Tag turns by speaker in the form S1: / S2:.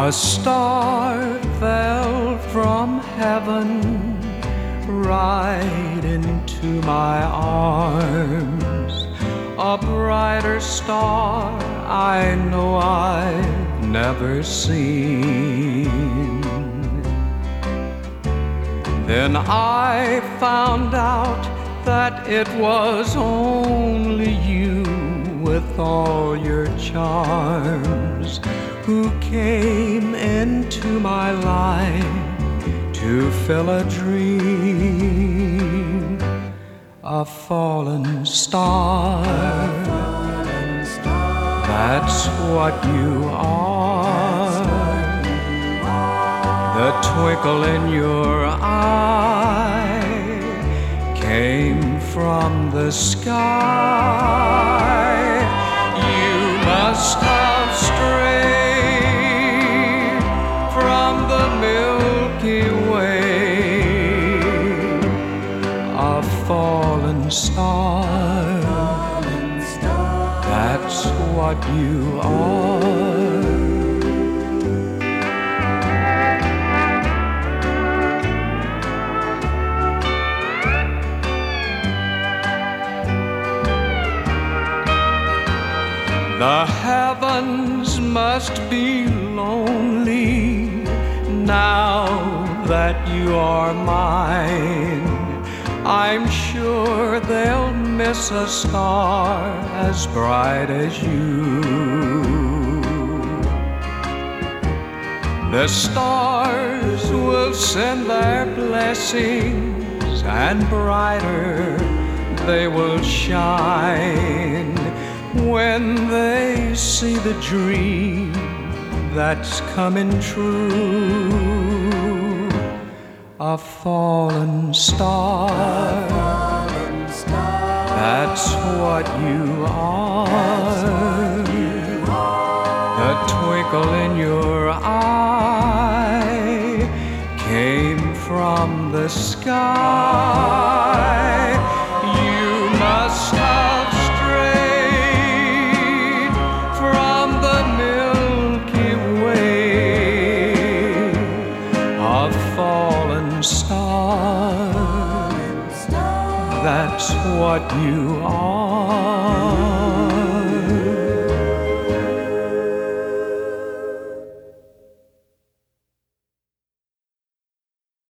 S1: A star fell from heaven right into my arms, a brighter star I know I've never seen. Then I found out that it was only you with all your charms who came into my life to fill a dream. A fallen star, that's what you are. The twinkle in your eye came from the sky. You must have strayed from the Milky Way, a fallen star, that's what you are. The heavens must be lonely now that you are mine. I'm sure they'll miss a star as bright as you. The stars will send their blessings, and brighter they will shine when they see the dream that's coming true. A fallen star, that's what you are. The twinkle in your eye came from the sky. You must have strayed from the Milky Way, a fallen star, that's what you are.